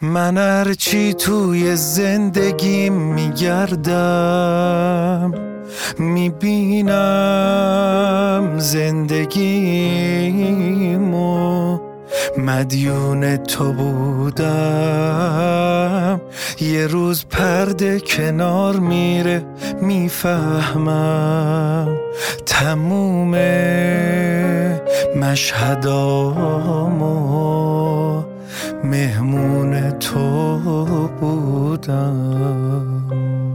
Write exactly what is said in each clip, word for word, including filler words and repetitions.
من هرچی توی زندگیم میگردم میبینم زندگیمو مدیون تو بودم. یه روز پرده کنار میره میفهمم تموم مشهدامو مهمون تو بودم.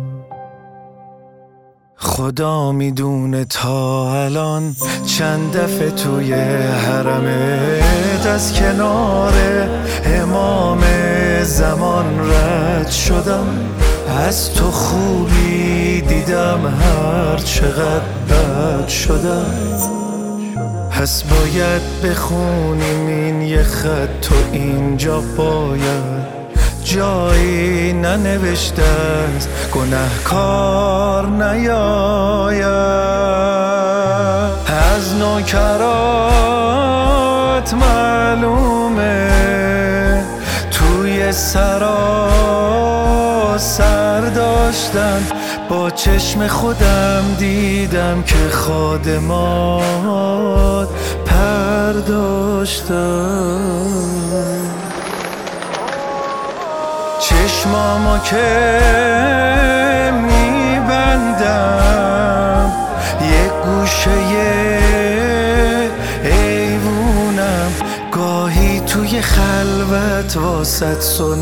خدا میدونه تا الان چند دفعه توی حرمت از کنار امام زمان رد شدم. از تو خوبی دیدم هر چقدر بد شدم. پس باید بخونیم این یه خط تو اینجا باید جایی ننوشته از گنهکار نیاید. از نوکرات معلومه توی سرا سر داشتن. با چشم خودم دیدم که خادمات پر داشتن. چشمامو که میبندم یک گوشه ایوونم. گاهی توی خلوت واسط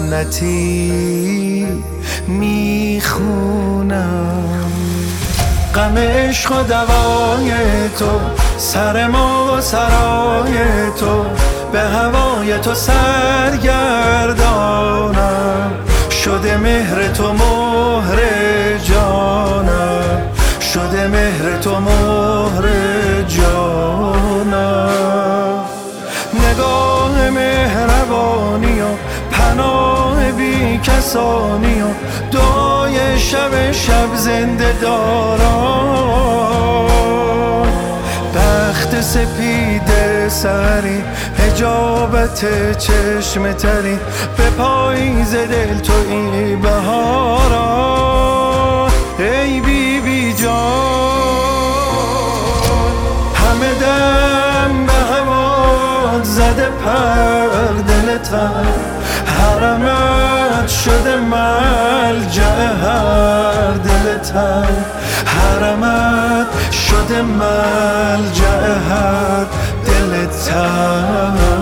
سنتی میخونم. غم عشق و دوای تو سر ما و سرای تو به هوای تو سرگردانم. شده مهر تو مهر جانم. شده مهر تو مهر جانم. نگاه مهربانی و پناه بی کسانی و دعای شب شب زنده داران. بخت سپید سری حجابت چشم تری به پاییز دل توی بهارا. ای بی بی جان همه دم به هوا زده پر دلتن. حرمت شده ملجأ هر دلتن. حرمت شده ملجأ هر دلتن.